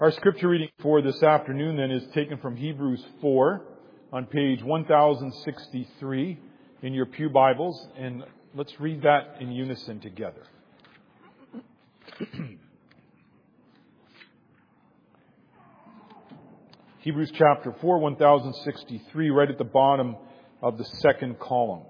Our scripture reading for this afternoon then is taken from Hebrews 4 on page 1063 in your pew Bibles, and let's read that in unison together. Hebrews chapter 4, 1063, right at the bottom of the second column.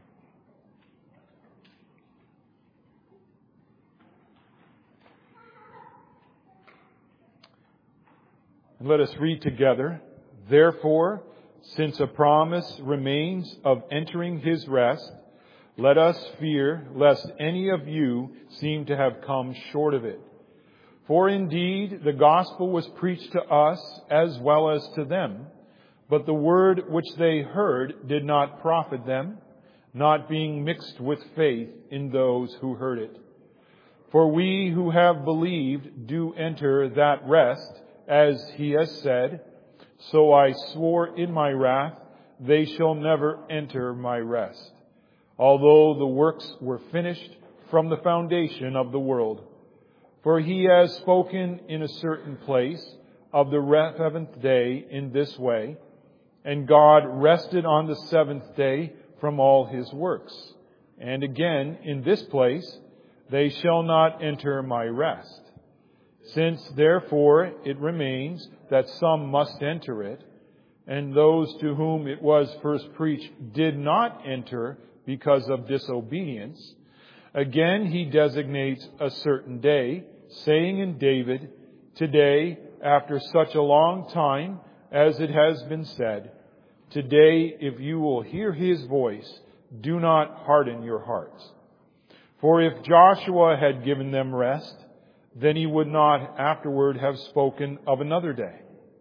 And let us read together. Therefore, since a promise remains of entering his rest, let us fear lest any of you seem to have come short of it. For indeed, the gospel was preached to us as well as to them, but the word which they heard did not profit them, not being mixed with faith in those who heard it. For we who have believed do enter that rest, as he has said, so I swore in my wrath, they shall never enter my rest, although the works were finished from the foundation of the world. For he has spoken in a certain place of the seventh day in this way, and God rested on the seventh day from all his works. And again, in this place, they shall not enter my rest. Since therefore it remains that some must enter it, and those to whom it was first preached did not enter because of disobedience, again he designates a certain day, saying in David, today, after such a long time, as it has been said, today, if you will hear his voice, do not harden your hearts. For if Joshua had given them rest, then he would not afterward have spoken of another day.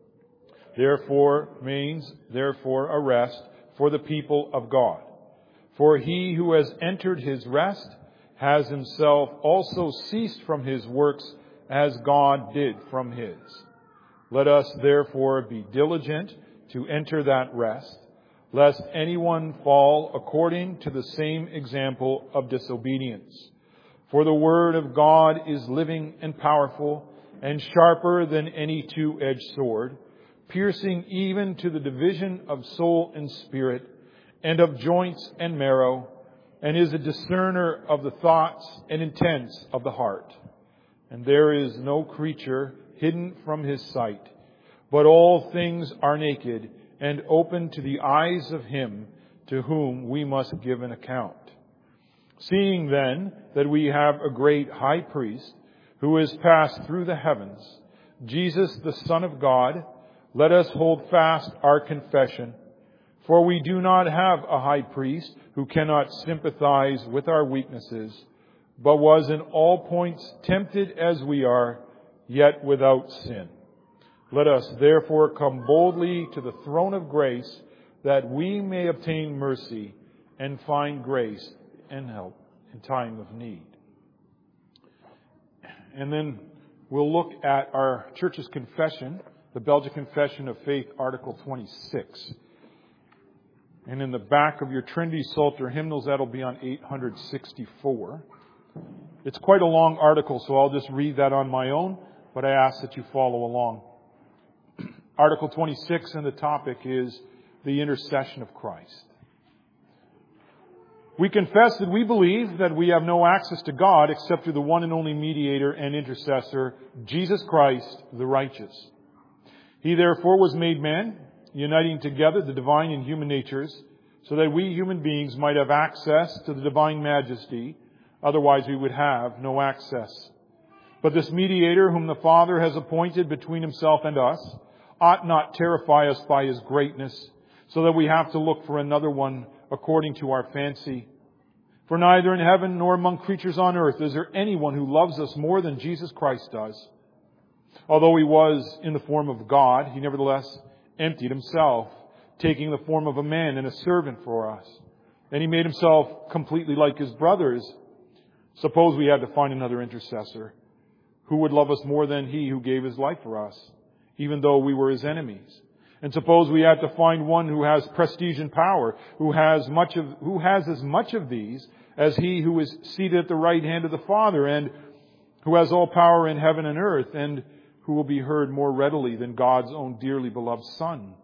Therefore means a rest for the people of God. For he who has entered his rest has himself also ceased from his works as God did from his. Let us therefore be diligent to enter that rest, lest anyone fall according to the same example of disobedience. For the word of God is living and powerful and sharper than any two-edged sword, piercing even to the division of soul and spirit and of joints and marrow, and is a discerner of the thoughts and intents of the heart. And there is no creature hidden from his sight, but all things are naked and open to the eyes of him to whom we must give an account. Seeing then that we have a great high priest who has passed through the heavens, Jesus the Son of God, let us hold fast our confession. For we do not have a high priest who cannot sympathize with our weaknesses, but was in all points tempted as we are, yet without sin. Let us therefore come boldly to the throne of grace, that we may obtain mercy and find grace and help in time of need. And then we'll look at our church's confession, the Belgian Confession of Faith, Article 26. And in the back of your Trinity Psalter hymnals, that'll be on 864. It's quite a long article, so I'll just read that on my own, but I ask that you follow along. Article 26, and the topic is the intercession of Christ. We confess that we believe that we have no access to God except through the one and only mediator and intercessor, Jesus Christ, the righteous. He therefore was made man, uniting together the divine and human natures, so that we human beings might have access to the divine majesty. Otherwise we would have no access. But this mediator whom the Father has appointed between himself and us ought not terrify us by his greatness, so that we have to look for another one according to our fancy. For neither in heaven nor among creatures on earth is there anyone who loves us more than Jesus Christ does. Although he was in the form of God, he nevertheless emptied himself, taking the form of a man and a servant for us. And he made himself completely like his brothers. Suppose we had to find another intercessor. Who would love us more than he who gave his life for us, even though we were his enemies? And suppose we had to find one who has prestige and power, who has as much of these as he who is seated at the right hand of the Father, and who has all power in heaven and earth, and who will be heard more readily than God's own dearly beloved Son.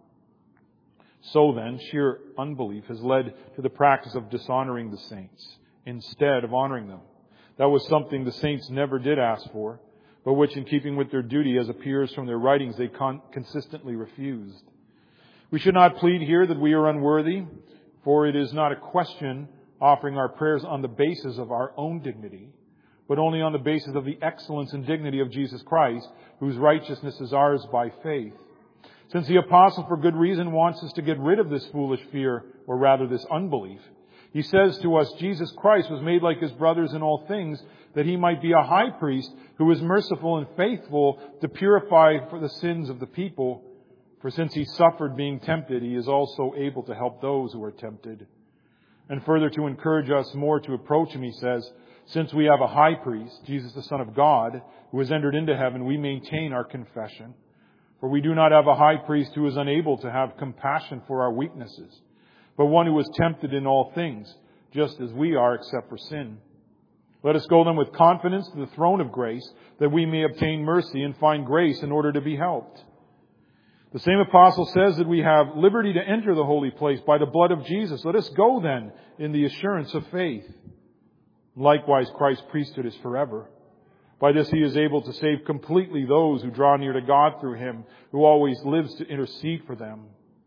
So then, sheer unbelief has led to the practice of dishonoring the saints instead of honoring them. That was something the saints never did ask for, but which, in keeping with their duty, as appears from their writings, they consistently refused. We should not plead here that we are unworthy, for it is not a question offering our prayers on the basis of our own dignity, but only on the basis of the excellence and dignity of Jesus Christ, whose righteousness is ours by faith. Since the apostle, for good reason, wants us to get rid of this foolish fear, or rather this unbelief, he says to us, Jesus Christ was made like his brothers in all things, that he might be a high priest who is merciful and faithful to purify for the sins of the people. For since he suffered being tempted, he is also able to help those who are tempted. And further, to encourage us more to approach him, he says, since we have a high priest, Jesus the Son of God, who has entered into heaven, we maintain our confession. For we do not have a high priest who is unable to have compassion for our weaknesses, but one who was tempted in all things, just as we are, except for sin. Let us go then with confidence to the throne of grace, that we may obtain mercy and find grace in order to be helped. The same apostle says that we have liberty to enter the holy place by the blood of Jesus. Let us go then in the assurance of faith. Likewise, Christ's priesthood is forever. By this he is able to save completely those who draw near to God through him, who always lives to intercede for them.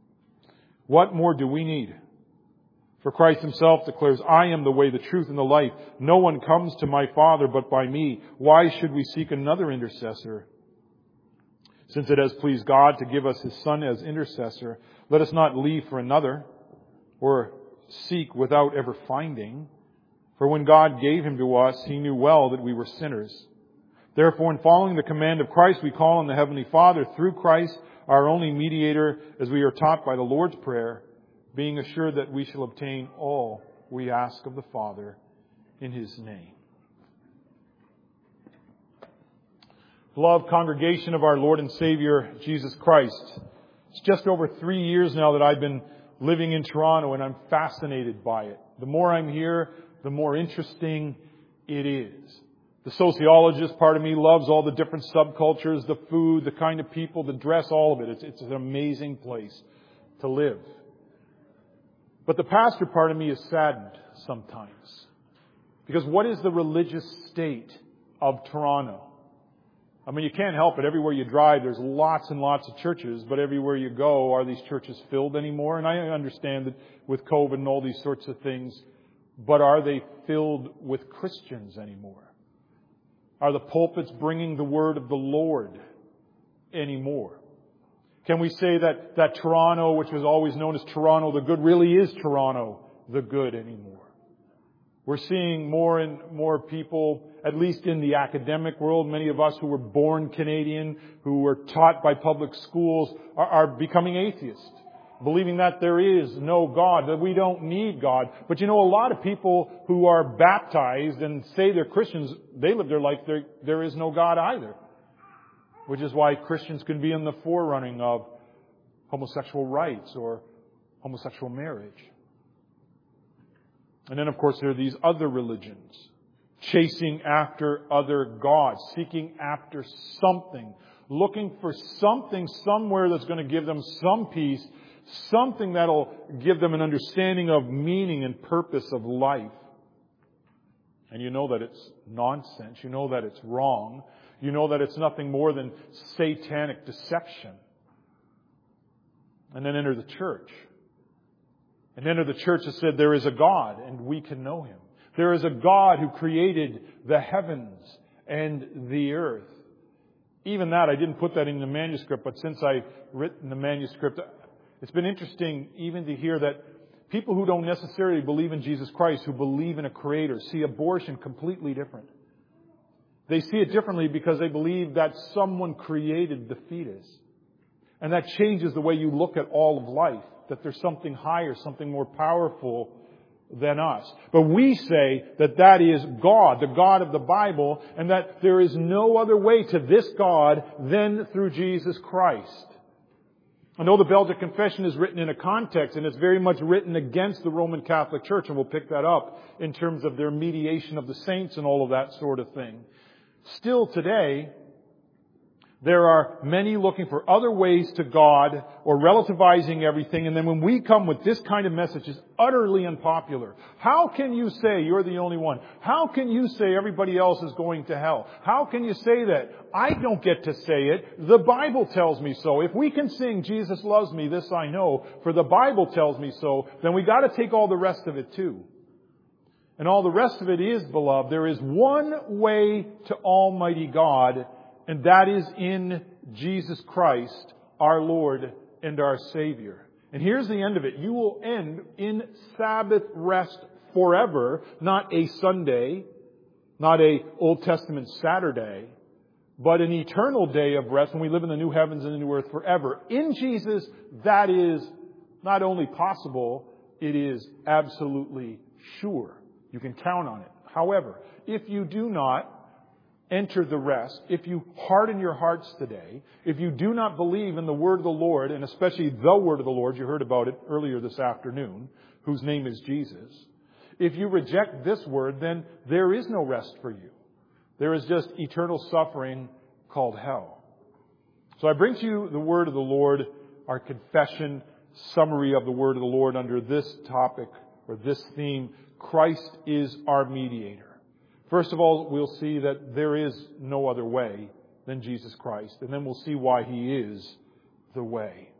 What more do we need? For Christ himself declares, I am the way, the truth, and the life. No one comes to my Father but by me. Why should we seek another intercessor? Since it has pleased God to give us his Son as intercessor, let us not leave for another, or seek without ever finding. For when God gave him to us, he knew well that we were sinners. Therefore, in following the command of Christ, we call on the Heavenly Father through Christ, our only mediator, as we are taught by the Lord's Prayer, being assured that we shall obtain all we ask of the Father in his name. Beloved congregation of our Lord and Savior, Jesus Christ, it's just over 3 years now that I've been living in Toronto, and I'm fascinated by it. The more I'm here, the more interesting it is. The sociologist part of me loves all the different subcultures, the food, the kind of people, the dress, all of it. It's an amazing place to live. But the pastor part of me is saddened sometimes. Because what is the religious state of Toronto? I mean, you can't help it. Everywhere you drive, there's lots and lots of churches, but everywhere you go, are these churches filled anymore? And I understand that with COVID and all these sorts of things, but are they filled with Christians anymore? Are the pulpits bringing the word of the Lord anymore? Can we say that Toronto, which was always known as Toronto the Good, really is Toronto the Good anymore? We're seeing more and more people, at least in the academic world, many of us who were born Canadian, who were taught by public schools, are becoming atheists, believing that there is no God, that we don't need God. But you know, a lot of people who are baptized and say they're Christians, they live their life, there is no God either. Which is why Christians can be in the forerunning of homosexual rights or homosexual marriage. And then, of course, there are these other religions, chasing after other gods, seeking after something, looking for something somewhere that's going to give them some peace, something that'll give them an understanding of meaning and purpose of life. And you know that it's nonsense. You know that it's wrong. You know that it's nothing more than satanic deception. And then enter the church. And enter the church that said there is a God and we can know him. There is a God who created the heavens and the earth. Even that, I didn't put that in the manuscript, but since I've written the manuscript, it's been interesting even to hear that people who don't necessarily believe in Jesus Christ, who believe in a creator, see abortion completely different. They see it differently because they believe that someone created the fetus. And that changes the way you look at all of life, that there's something higher, something more powerful than us. But we say that that is God, the God of the Bible, and that there is no other way to this God than through Jesus Christ. I know the Belgic Confession is written in a context, and it's very much written against the Roman Catholic Church, and we'll pick that up in terms of their mediation of the saints and all of that sort of thing. Still today, There are many looking for other ways to God or relativizing everything. And then when we come with this kind of message, it's utterly unpopular. How can you say you're the only one? How can you say everybody else is going to hell? How can you say that? I don't get to say it. The Bible tells me so. If we can sing, Jesus loves me, this I know, for the Bible tells me so, then we got to take all the rest of it too. And all the rest of it is, beloved, there is one way to Almighty God, and that is in Jesus Christ, our Lord and our Savior. And here's the end of it. You will end in Sabbath rest forever, not a Sunday, not a Old Testament Saturday, but an eternal day of rest when we live in the new heavens and the new earth forever. In Jesus, that is not only possible, it is absolutely sure. You can count on it. However, if you do not enter the rest, if you harden your hearts today, if you do not believe in the word of the Lord, and especially the word of the Lord, you heard about it earlier this afternoon, whose name is Jesus, if you reject this word, then there is no rest for you. There is just eternal suffering called hell. So I bring to you the word of the Lord, our confession summary of the word of the Lord under this topic or this theme, Christ is our mediator. First of all, we'll see that there is no other way than Jesus Christ. And then we'll see why He is the way.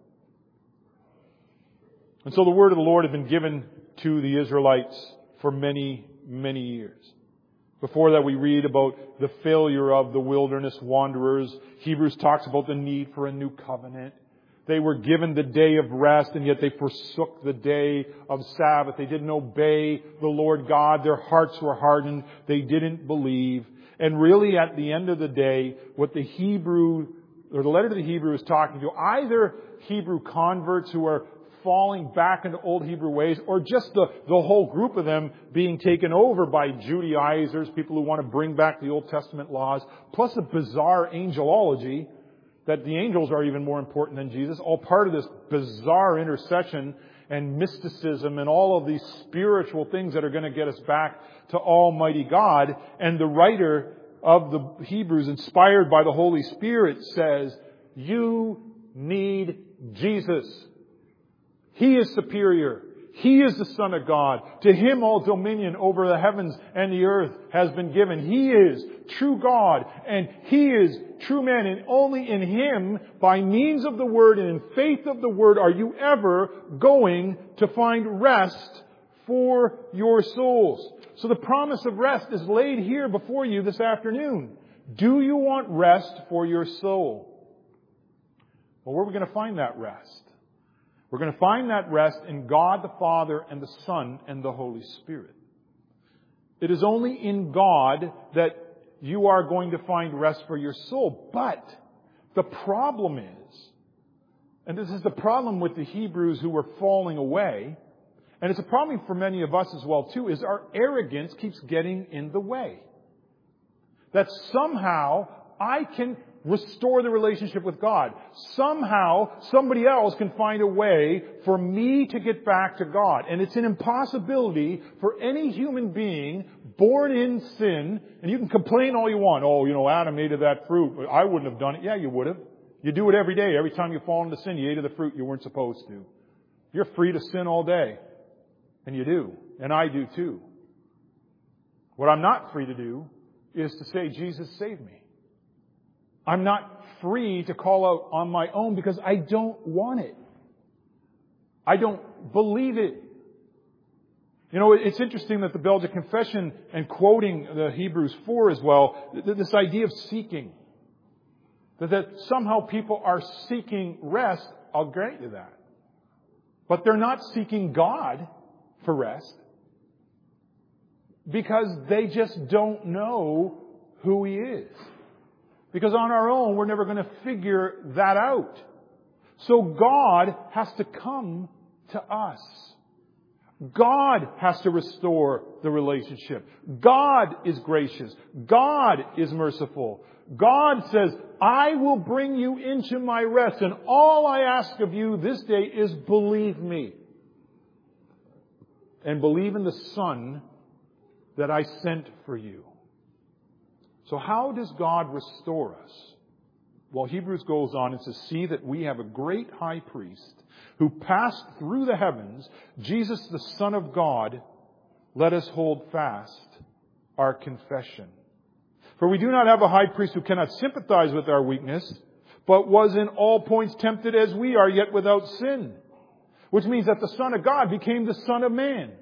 And so the word of the Lord had been given to the Israelites for many, many years. Before that, we read about the failure of the wilderness wanderers. Hebrews talks about the need for a new covenant. They were given the day of rest, and yet they forsook the day of Sabbath. They didn't obey the Lord God. Their hearts were hardened. They didn't believe. And really, at the end of the day, what the letter to the Hebrew is talking to, either Hebrew converts who are falling back into old Hebrew ways, or just the whole group of them being taken over by Judaizers, people who want to bring back the Old Testament laws, plus a bizarre angelology, that the angels are even more important than Jesus, all part of this bizarre intercession and mysticism and all of these spiritual things that are going to get us back to Almighty God. And the writer of the Hebrews, inspired by the Holy Spirit, says, you need Jesus. He is superior. He is the Son of God. To Him all dominion over the heavens and the earth has been given. He is true God and He is true man. And only in Him, by means of the Word and in faith of the Word, are you ever going to find rest for your souls. So the promise of rest is laid here before you this afternoon. Do you want rest for your soul? Well, where are we going to find that rest? We're going to find that rest in God the Father and the Son and the Holy Spirit. It is only in God that you are going to find rest for your soul. But the problem is, and this is the problem with the Hebrews who were falling away, and it's a problem for many of us as well too, is our arrogance keeps getting in the way. That somehow I can restore the relationship with God. Somehow, somebody else can find a way for me to get back to God. And it's an impossibility for any human being born in sin. And you can complain all you want. Oh, Adam ate of that fruit. But I wouldn't have done it. Yeah, you would have. You do it every day. Every time you fall into sin, you ate of the fruit you weren't supposed to. You're free to sin all day. And you do. And I do too. What I'm not free to do is to say, Jesus, save me. I'm not free to call out on my own because I don't want it. I don't believe it. It's interesting that the Belgic Confession, and quoting the Hebrews 4 as well, this idea of seeking. That somehow people are seeking rest, I'll grant you that. But they're not seeking God for rest because they just don't know who He is. Because on our own, we're never going to figure that out. So God has to come to us. God has to restore the relationship. God is gracious. God is merciful. God says, I will bring you into my rest. And all I ask of you this day is believe me. And believe in the Son that I sent for you. So how does God restore us? Well, Hebrews goes on and says, see that we have a great high priest who passed through the heavens, Jesus the Son of God. Let us hold fast our confession. For we do not have a high priest who cannot sympathize with our weakness, but was in all points tempted as we are, yet without sin. Which means that the Son of God became the Son of Man.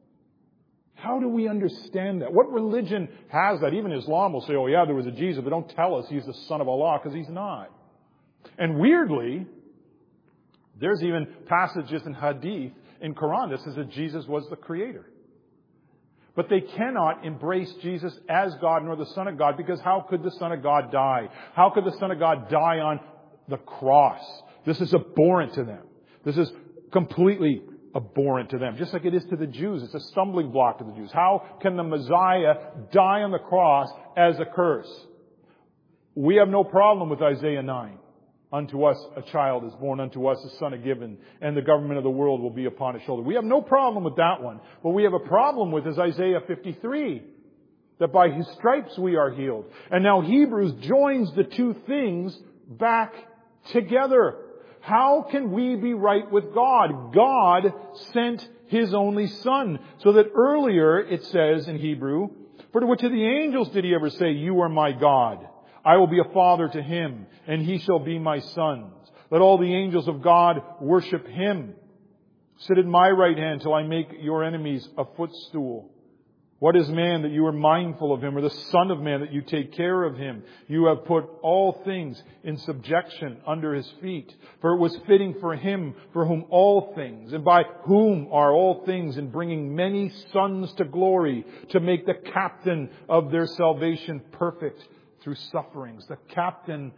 How do we understand that? What religion has that? Even Islam will say, oh yeah, there was a Jesus, but don't tell us he's the Son of Allah, because he's not. And weirdly, there's even passages in Hadith, in Quran, that says that Jesus was the Creator. But they cannot embrace Jesus as God nor the Son of God, because how could the Son of God die? How could the Son of God die on the cross? This is abhorrent to them. This is completely abhorrent to them. Just like it is to the Jews. It's a stumbling block to the Jews. How can the Messiah die on the cross as a curse? We have no problem with Isaiah 9. Unto us a child is born, unto us a son is given, and the government of the world will be upon his shoulder. We have no problem with that one. What we have a problem with is Isaiah 53. That by his stripes we are healed. And now Hebrews joins the two things back together. How can we be right with God? God sent his only Son. So that earlier it says in Hebrew, for to which of the angels did he ever say, you are my God? I will be a father to him, and he shall be my sons. Let all the angels of God worship him. Sit at my right hand till I make your enemies a footstool. What is man that you are mindful of him, or the son of man that you take care of him? You have put all things in subjection under his feet. For it was fitting for him, for whom all things, and by whom are all things, in bringing many sons to glory, to make the captain of their salvation perfect through sufferings. The captain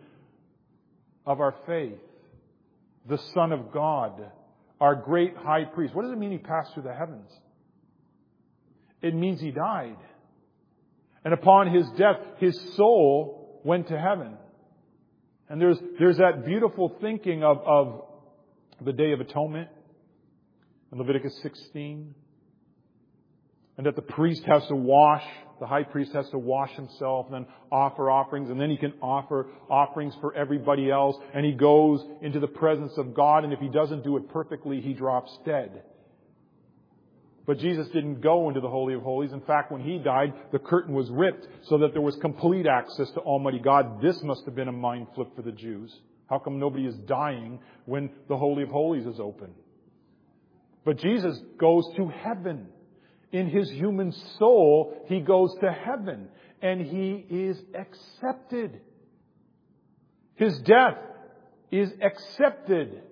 of our faith, the Son of God, our great high priest. What does it mean he passed through the heavens? It means he died. And upon his death, his soul went to heaven. And there's that beautiful thinking of the Day of Atonement in Leviticus 16. And that the priest has to wash, the high priest has to wash himself and then offer offerings. And then he can offer offerings for everybody else. And he goes into the presence of God. And if he doesn't do it perfectly, he drops dead. But Jesus didn't go into the Holy of Holies. In fact, when he died, the curtain was ripped so that there was complete access to Almighty God. This must have been a mind flip for the Jews. How come nobody is dying when the Holy of Holies is open? But Jesus goes to heaven. In his human soul, he goes to heaven. And he is accepted. His death is accepted.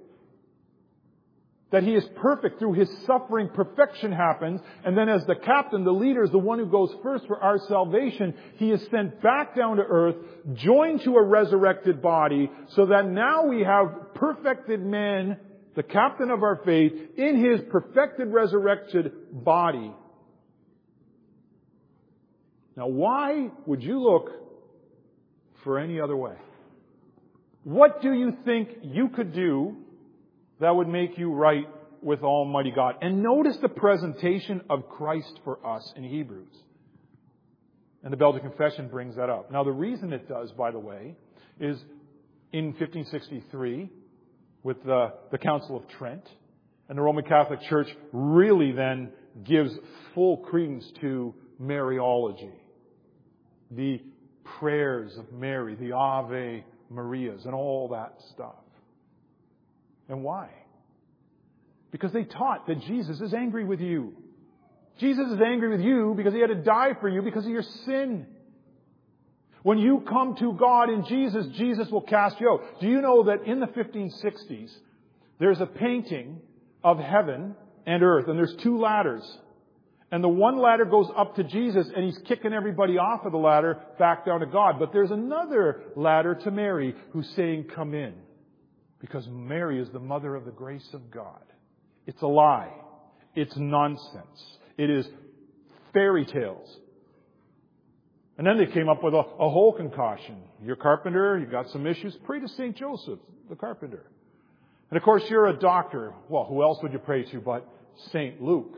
That he is perfect through his suffering, perfection happens. And then as the captain, the leader, is the one who goes first for our salvation, he is sent back down to earth, joined to a resurrected body, so that now we have perfected man, the captain of our faith, in his perfected, resurrected body. Now, why would you look for any other way? What do you think you could do that would make you right with Almighty God? And notice the presentation of Christ for us in Hebrews. And the Belgian Confession brings that up. Now, the reason it does, by the way, is in 1563, with the Council of Trent, and the Roman Catholic Church really then gives full credence to Mariology. The prayers of Mary, the Ave Marias, and all that stuff. And why? Because they taught that Jesus is angry with you. Jesus is angry with you because he had to die for you because of your sin. When you come to God in Jesus, Jesus will cast you out. Do you know that in the 1560s, there's a painting of heaven and earth, and there's two ladders. And the one ladder goes up to Jesus, and he's kicking everybody off of the ladder back down to God. But there's another ladder to Mary who's saying, come in. Because Mary is the mother of the grace of God. It's a lie. It's nonsense. It is fairy tales. And then they came up with a whole concoction. You're a carpenter, you've got some issues, pray to St. Joseph, the carpenter. And of course you're a doctor. Well, who else would you pray to but St. Luke?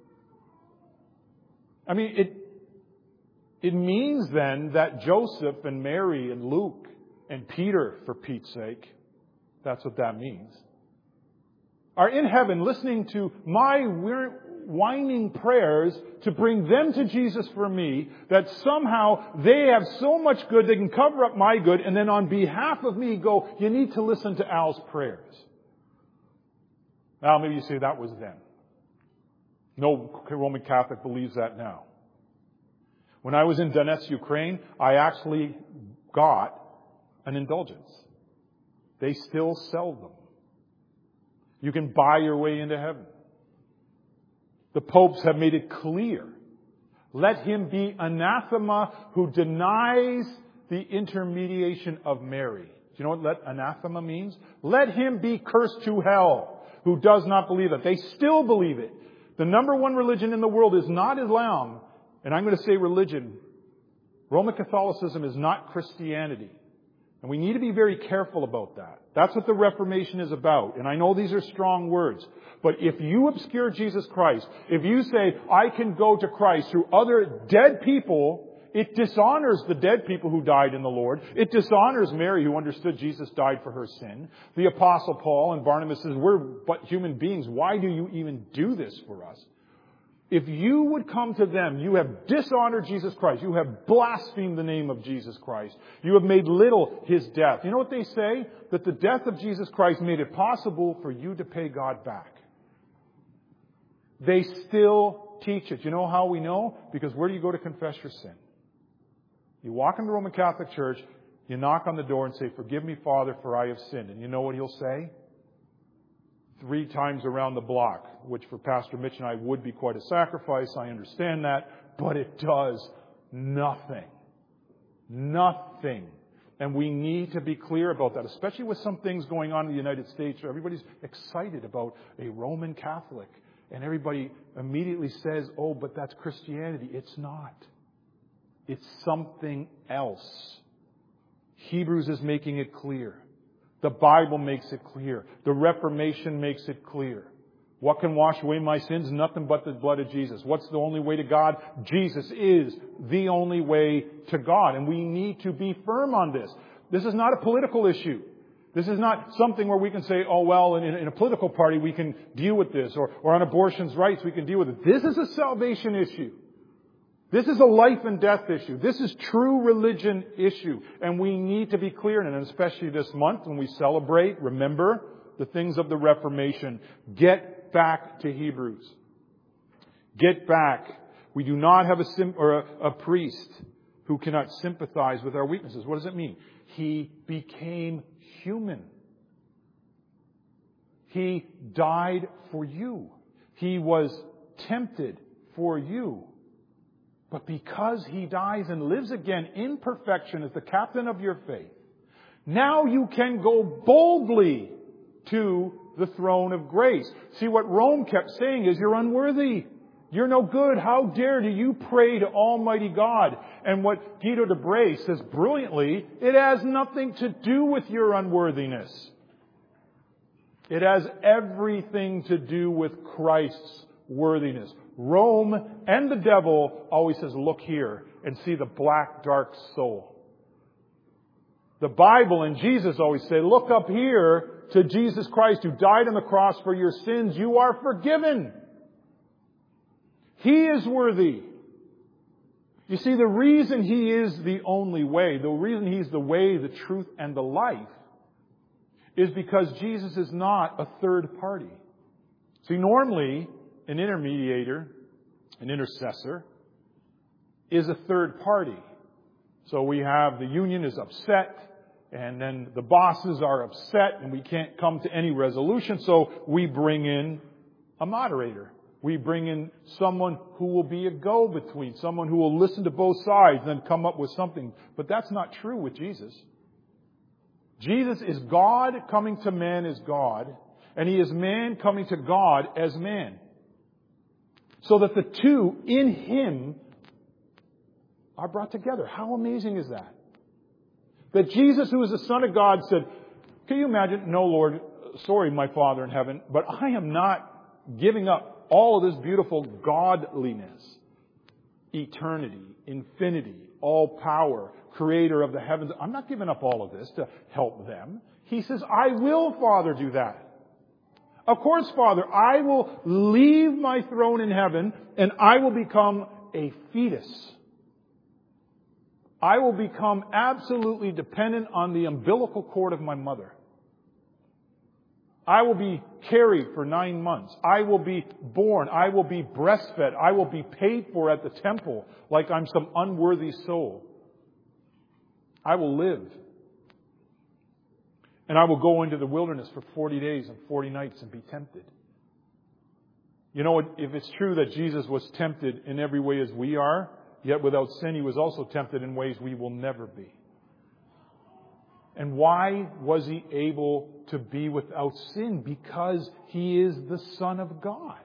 I mean, it means then that Joseph and Mary and Luke and Peter, for Pete's sake. That's what that means. Are in heaven listening to my whining prayers to bring them to Jesus for me, that somehow they have so much good they can cover up my good, and then on behalf of me go, you need to listen to Al's prayers. Now maybe you say that was then. No Roman Catholic believes that now. When I was in Donetsk, Ukraine, I actually got an indulgence. They still sell them. You can buy your way into heaven. The popes have made it clear. Let him be anathema who denies the intermediation of Mary. Do you know what anathema means? Let him be cursed to hell who does not believe it. They still believe it. The number one religion in the world is not Islam. And I'm going to say religion. Roman Catholicism is not Christianity. And we need to be very careful about that. That's what the Reformation is about. And I know these are strong words. But if you obscure Jesus Christ, if you say, I can go to Christ through other dead people, it dishonors the dead people who died in the Lord. It dishonors Mary, who understood Jesus died for her sin. The Apostle Paul and Barnabas says, we're but human beings. Why do you even do this for us? If you would come to them, you have dishonored Jesus Christ. You have blasphemed the name of Jesus Christ. You have made little His death. You know what they say? That the death of Jesus Christ made it possible for you to pay God back. They still teach it. You know how we know? Because where do you go to confess your sin? You walk in the Roman Catholic Church, you knock on the door and say, forgive me, Father, for I have sinned. And you know what He'll say? 3 times around the block, which for Pastor Mitch and I would be quite a sacrifice. I understand that. But it does nothing. Nothing. And we need to be clear about that, especially with some things going on in the United States where everybody's excited about a Roman Catholic. And everybody immediately says, oh, but that's Christianity. It's not. It's something else. Hebrews is making it clear. The Bible makes it clear. The Reformation makes it clear. What can wash away my sins? Nothing but the blood of Jesus. What's the only way to God? Jesus is the only way to God. And we need to be firm on this. This is not a political issue. This is not something where we can say, oh, well, in a political party we can deal with this. Or on abortion's rights we can deal with it. This is a salvation issue. This is a life and death issue. This is true religion issue. And we need to be clear in it, and especially this month when we celebrate, remember the things of the Reformation. Get back to Hebrews. Get back. We do not have a priest who cannot sympathize with our weaknesses. What does it mean? He became human. He died for you. He was tempted for you. But because He dies and lives again in perfection as the captain of your faith, now you can go boldly to the throne of grace. See, what Rome kept saying is, you're unworthy. You're no good. How dare do you pray to Almighty God? And what Guido de Bray says brilliantly, it has nothing to do with your unworthiness. It has everything to do with Christ's worthiness. Rome and the devil always says, look here and see the black, dark soul. The Bible and Jesus always say, look up here to Jesus Christ who died on the cross for your sins. You are forgiven. He is worthy. You see, the reason He is the only way, the reason He's the way, the truth, and the life, is because Jesus is not a third party. See, normally, an intermediator, an intercessor, is a third party. So we have the union is upset, and then the bosses are upset, and we can't come to any resolution, so we bring in a moderator. We bring in someone who will be a go-between, someone who will listen to both sides and then come up with something. But that's not true with Jesus. Jesus is God coming to man as God, and He is man coming to God as man. So that the two in Him are brought together. How amazing is that? That Jesus, who is the Son of God, said, can you imagine? No, Lord, sorry, my Father in heaven, but I am not giving up all of this beautiful godliness, eternity, infinity, all power, creator of the heavens. I'm not giving up all of this to help them. He says, I will, Father, do that. Of course, Father, I will leave my throne in heaven and I will become a fetus. I will become absolutely dependent on the umbilical cord of my mother. I will be carried for 9 months. I will be born. I will be breastfed. I will be paid for at the temple like I'm some unworthy soul. I will live. And I will go into the wilderness for 40 days and 40 nights and be tempted. You know, if it's true that Jesus was tempted in every way as we are, yet without sin, He was also tempted in ways we will never be. And why was He able to be without sin? Because He is the Son of God.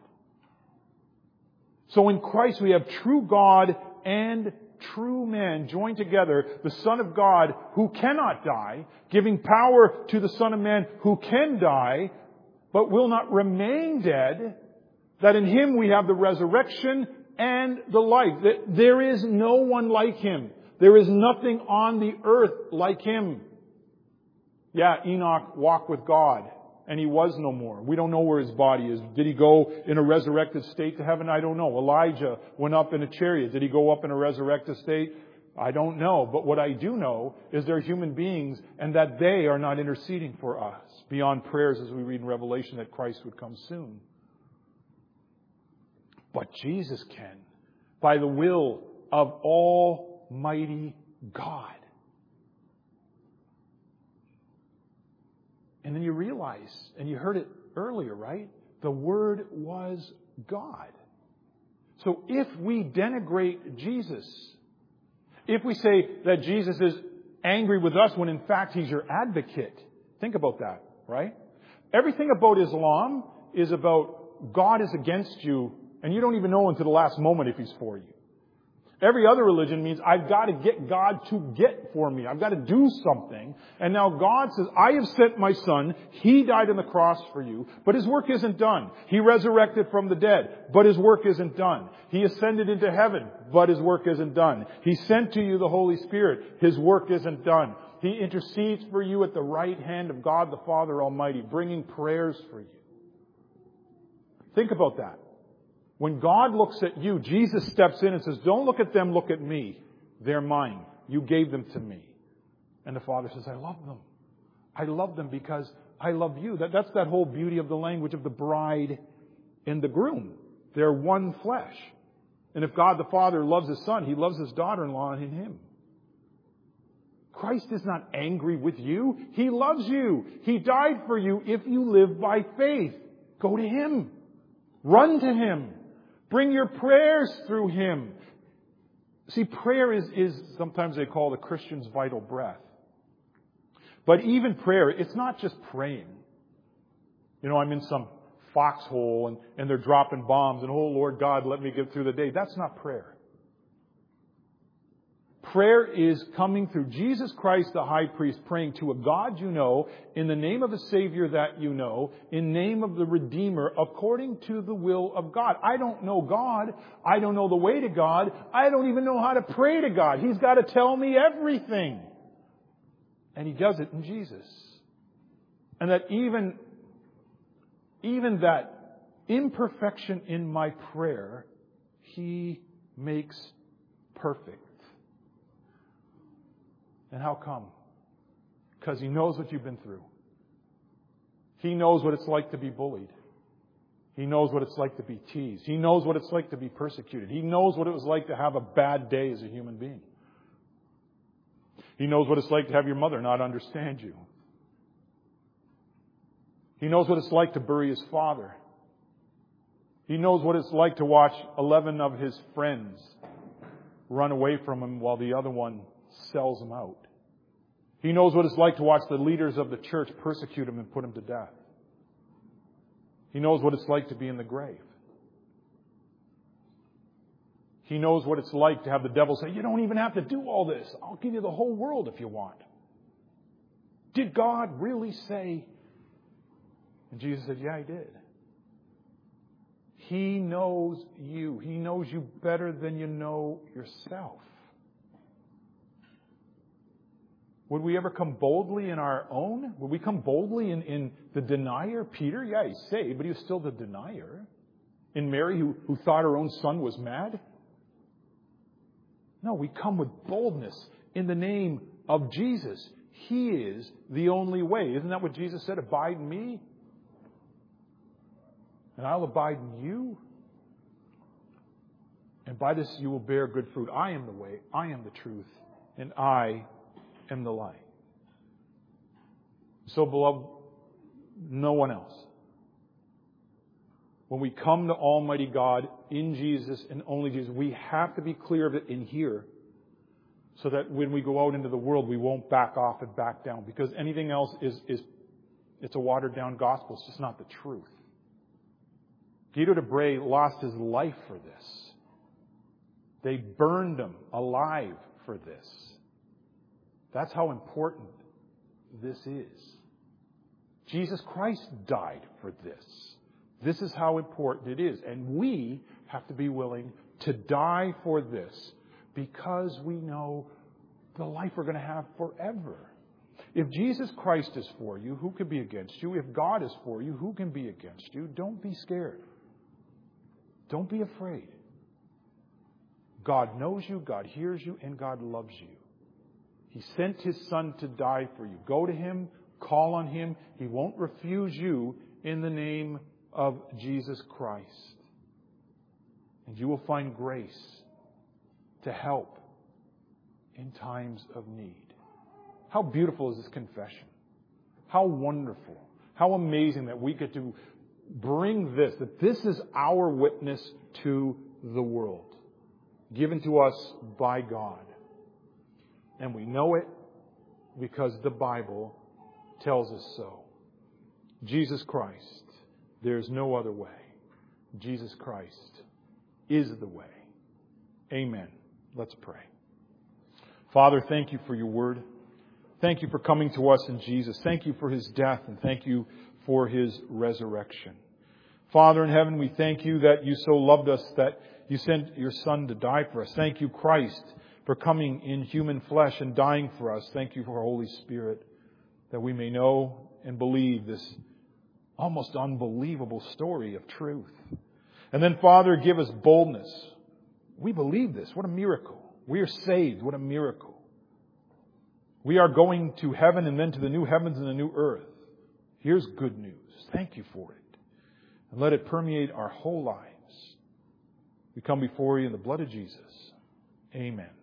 So in Christ we have true God and true man joined together, the Son of God who cannot die, giving power to the Son of Man who can die, but will not remain dead, that in Him we have the resurrection and the life. That there is no one like Him. There is nothing on the earth like Him. Yeah, Enoch walked with God, and he was no more. We don't know where his body is. Did he go in a resurrected state to heaven? I don't know. Elijah went up in a chariot. Did he go up in a resurrected state? I don't know. But what I do know is they're human beings, and that they are not interceding for us beyond prayers, as we read in Revelation, that Christ would come soon. But Jesus can, by the will of Almighty God. And then you realize, and you heard it earlier, right? The Word was God. So if we denigrate Jesus, if we say that Jesus is angry with us when in fact He's your advocate, think about that, right? Everything about Islam is about God is against you, and you don't even know until the last moment if He's for you. Every other religion means I've got to get God to get for me. I've got to do something. And now God says, I have sent my Son. He died on the cross for you, but His work isn't done. He resurrected from the dead, but His work isn't done. He ascended into heaven, but His work isn't done. He sent to you the Holy Spirit. His work isn't done. He intercedes for you at the right hand of God the Father Almighty, bringing prayers for you. Think about that. When God looks at you, Jesus steps in and says, don't look at them, look at me. They're mine. You gave them to me. And the Father says, I love them. I love them because I love you. That's that whole beauty of the language of the bride and the groom. They're one flesh. And if God the Father loves His Son, He loves His daughter-in-law in Him. Christ is not angry with you. He loves you. He died for you if you live by faith. Go to Him. Run to Him. Bring your prayers through Him. See, prayer is sometimes they call the Christian's vital breath. But even prayer, it's not just praying. You know, I'm in some foxhole and they're dropping bombs and, oh Lord God, let me get through the day. That's not prayer. Prayer is coming through Jesus Christ, the high priest, praying to a God you know, in the name of a Savior that you know, in name of the Redeemer, according to the will of God. I don't know God. I don't know the way to God. I don't even know how to pray to God. He's got to tell me everything. And He does it in Jesus. And that even that imperfection in my prayer, He makes perfect. And how come? Because He knows what you've been through. He knows what it's like to be bullied. He knows what it's like to be teased. He knows what it's like to be persecuted. He knows what it was like to have a bad day as a human being. He knows what it's like to have your mother not understand you. He knows what it's like to bury his father. He knows what it's like to watch 11 of his friends run away from him while the other one sells him out. He knows what it's like to watch the leaders of the church persecute him and put him to death. He knows what it's like to be in the grave. He knows what it's like to have the devil say, you don't even have to do all this. I'll give you the whole world if you want. Did God really say? And Jesus said, yeah, He did. He knows you. He knows you better than you know yourself. Would we ever come boldly in our own? Would we come boldly in the denier? Peter, yeah, he's saved, but he was still the denier. In Mary, who thought her own son was mad? No, we come with boldness in the name of Jesus. He is the only way. Isn't that what Jesus said? Abide in me, and I'll abide in you. And by this you will bear good fruit. I am the way, I am the truth, and I am the light. So, beloved, no one else. When we come to Almighty God in Jesus and only Jesus, we have to be clear of it in here so that when we go out into the world, we won't back off and back down. Because anything else it's a watered down gospel. It's just not the truth. Guido de Bray lost his life for this. They burned him alive for this. That's how important this is. Jesus Christ died for this. This is how important it is. And we have to be willing to die for this because we know the life we're going to have forever. If Jesus Christ is for you, who can be against you? If God is for you, who can be against you? Don't be scared. Don't be afraid. God knows you, God hears you, and God loves you. He sent His Son to die for you. Go to Him, call on Him. He won't refuse you in the name of Jesus Christ. And you will find grace to help in times of need. How beautiful is this confession? How wonderful. How amazing that we get to bring this, that this is our witness to the world, given to us by God. And we know it because the Bible tells us so. Jesus Christ, there's no other way. Jesus Christ is the way. Amen. Let's pray. Father, thank you for your word. Thank you for coming to us in Jesus. Thank you for His death, and thank you for His resurrection. Father in heaven, we thank you that you so loved us that you sent your Son to die for us. Thank you, Christ, for coming in human flesh and dying for us. Thank you for Holy Spirit, that we may know and believe this almost unbelievable story of truth. And then, Father, give us boldness. We believe this. What a miracle. We are saved. What a miracle. We are going to heaven and then to the new heavens and the new earth. Here's good news. Thank you for it. And let it permeate our whole lives. We come before you in the blood of Jesus. Amen.